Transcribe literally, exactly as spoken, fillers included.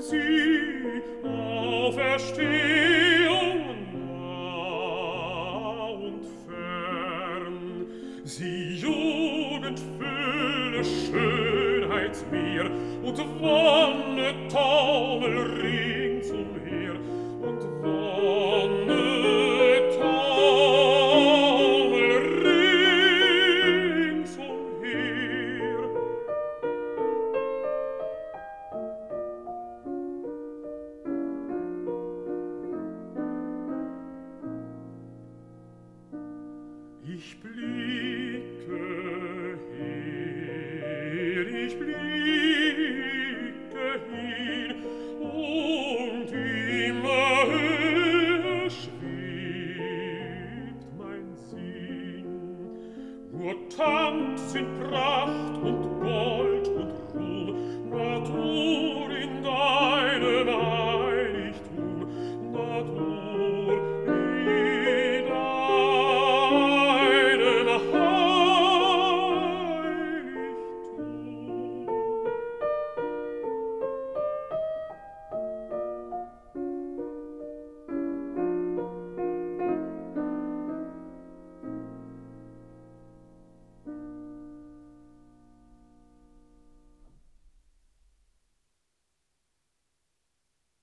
sieh, Auferstehung nah und fern. Sieh, Jugend, Fülle, Schönheitsmeer und Wonne, Taumel ringsumher und Wonne, Taumel ringsumher. Ich blicke her, ich blicke hin, und immer höher schwebt mein Sinn. Nur Tanz in Pracht und Gold und Ruhm, Natur in deinem Heiligtum, Natur